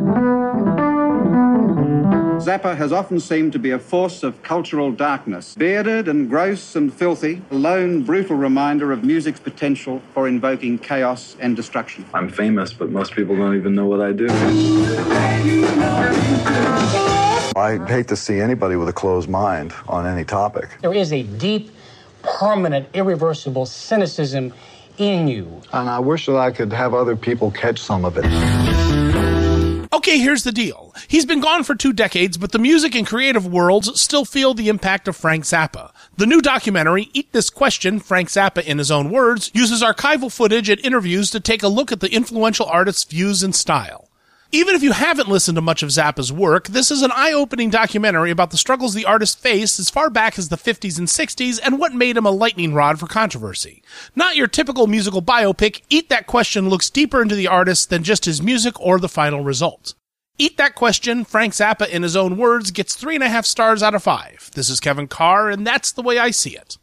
Zappa has often seemed to be a force of cultural darkness. Bearded and gross and filthy, a lone, brutal reminder of music's potential for invoking chaos and destruction. I'm famous, but most people don't even know what I do. I hate to see anybody with a closed mind on any topic. There is a deep, permanent, irreversible cynicism in you. And I wish that I could have other people catch some of it. Okay, here's the deal. He's been gone for 2 decades, but the music and creative worlds still feel the impact of Frank Zappa. The new documentary, Eat This Question, Frank Zappa in His Own Words, uses archival footage and interviews to take a look at the influential artist's views and style. Even if you haven't listened to much of Zappa's work, this is an eye-opening documentary about the struggles the artist faced as far back as the 50s and 60s and what made him a lightning rod for controversy. Not your typical musical biopic, Eat That Question looks deeper into the artist than just his music or the final result. Eat That Question, Frank Zappa in His Own Words gets 3.5 stars out of 5. This is Kevin Carr, and that's the way I see it.